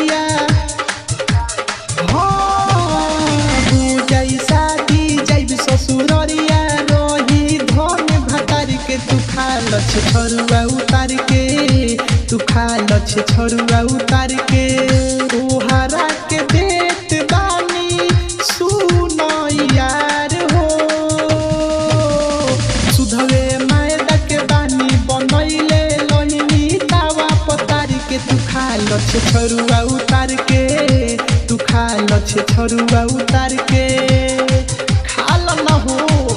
ससुररिया शादी जाइब ससुररिया रही धन भतार के तू खा लछ छरुआ उतार के तू खा लछ छरुआ उतार के तोहरा के देत बानी सुन यार हो सुधवे मैदा के बानी बनैले लोनी तावा पतार के तू खा लछ छरुआ उतार के तू खा लछ छरुआ उतार के खाल न हो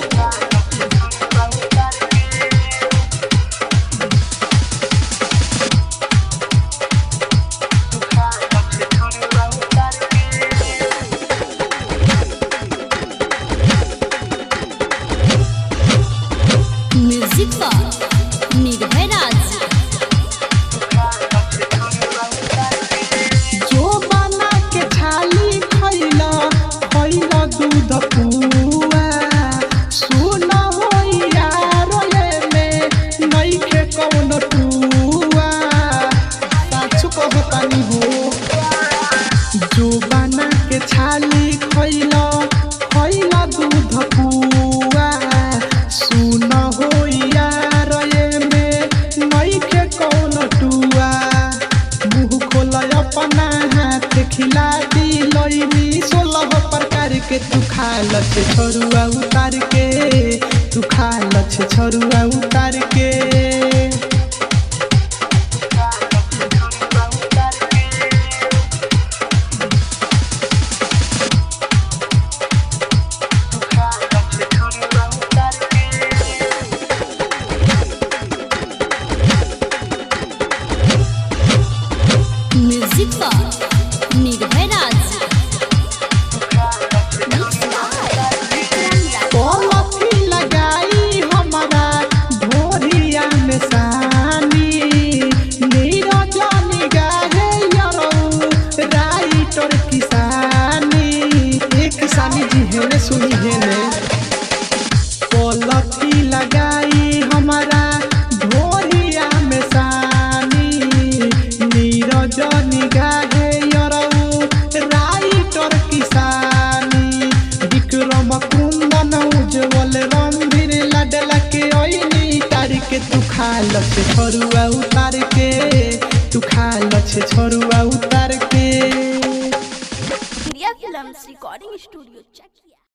म्यूजिक पर निर्भय राज जो बना के छाली खैला खैला दूध पुआ सुन हो यार ये में नहीं के कौन टुआ साचु कहतानी हो जो बना के छाली खैला खैला दूध पुआ सुन हो यार ये में नहीं के कौन टुआ मुँह खोला अपना हाथ खिला दी लईनी 16 प्रकार के तू खा लछ छरुआ उतार के तू खा लछ छरुआ उतार के म्यूजिक पर निर्भय राज पलथी लगाई हमारा ढोरिया में सानी नीरजनी गाहे यरो राइटर किसानी एक किसानी जी हेने सुनी हेने पलथी लगाई हमारा ढोरिया में सानी नीरजनी गाहे यरो राइटर किसानी विक्रम कुंदन उज्जवल रणधीर लाडला के ओइनी तार के तू खा लछ छरुआ उतार के तू खा लछ छरुआ उतार के Priya films recording studio check.